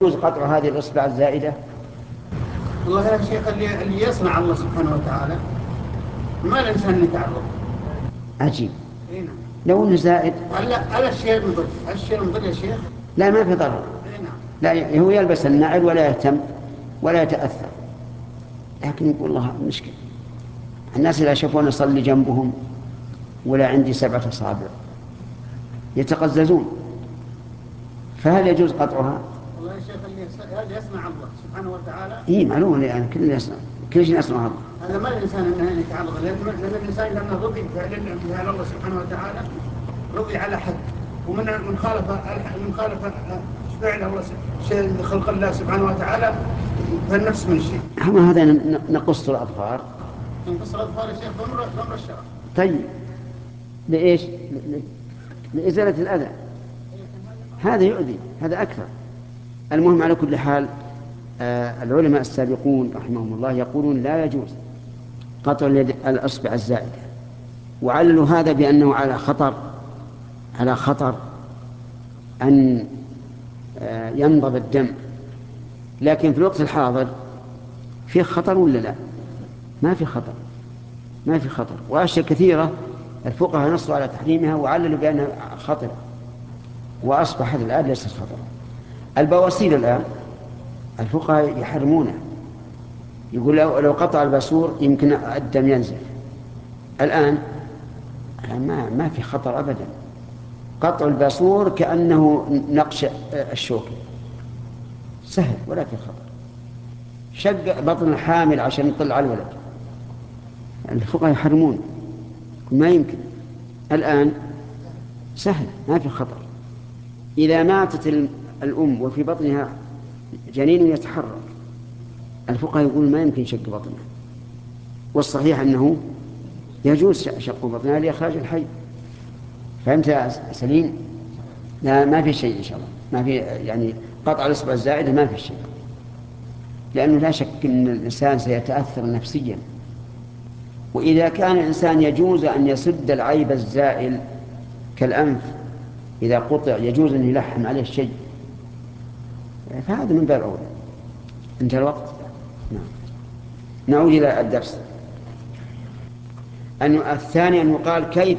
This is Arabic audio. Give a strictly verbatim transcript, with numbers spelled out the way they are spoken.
يجوز قطع هذه الإصبع الزائدة؟ والله يا شيخ اللي, اللي يصنع الله سبحانه وتعالى ما الإنسان يتعرض. عجيب. هنا. لو أنه زائد. هلا هذا الشيء المضر، هذا الشيء المضر يا شيخ. لا ما في ضرر. هنا. لا هو يلبس النعل ولا يهتم ولا يتأثر، لكن يقول الله مشكلة الناس إذا شافون يصلي جنبهم ولا عندي سبعة أصابع يتقززون، فهل يجوز قطعها؟ والله يا شيخ اللي يصنع الله سبحانه وتعالى. إيه معلومة يعني كل يصنع كل شيء يصنع الله. هذا ما الإنسان أنه يتعرض، لأن الإنسان لما رضي فعل الله سبحانه وتعالى رضي على حد، ومن من خالف من خالف فعل الله شيء خلق الله سبحانه وتعالى فالنفس من شيء. أما هذا نقص الأظفار. نقص الأظفار يا شيخ بأمر بأمر الشرع. طيب لإيش؟ لإزالة الأذى، هذا يؤذي هذا أكثر. المهم على كل حال آه العلماء السابقون رحمهم الله يقولون لا يجوز قطع الأصبع الزائدة، وعللوا هذا بأنه على خطر على خطر أن آه ينضب الدم. لكن في الوقت الحاضر في خطر ولا لا؟ ما في خطر ما في خطر وأشياء كثيرة الفقهاء نصوا على تحريمها وعللوا بأنها خطر، وأصبحت الآن ليست خطر. البواسير الآن الفقهاء يحرمونه، يقول لو, لو قطع الباسور يمكن الدم ينزف. الآن ما, ما في خطر أبدا، قطع الباسور كأنه نقش الشوكة سهل ولا في خطر. شق بطن الحامل عشان يطلع على الولد الفقهاء يحرمون، ما يمكن. الآن سهل ما في خطر. إذا ماتت الأم وفي بطنها جنين يتحرك الفقهاء يقول ما يمكن شق بطنها، والصحيح أنه يجوز شق بطنها لإخراج الحي. فهمت يا سليم؟ لا ما في شيء إن شاء الله، ما في يعني قطع الإصبع الزائدة ما في شيء، لأنه لا شك أن الإنسان سيتأثر نفسيا. وإذا كان الإنسان يجوز أن يسد العيب الزائل كالأنف إذا قطع يجوز أن يلحم عليه الشيء، فهذا من باب أولى. انتهى الوقت. نعم. نعود إلى الدرس. أن الثاني أن يقال كيف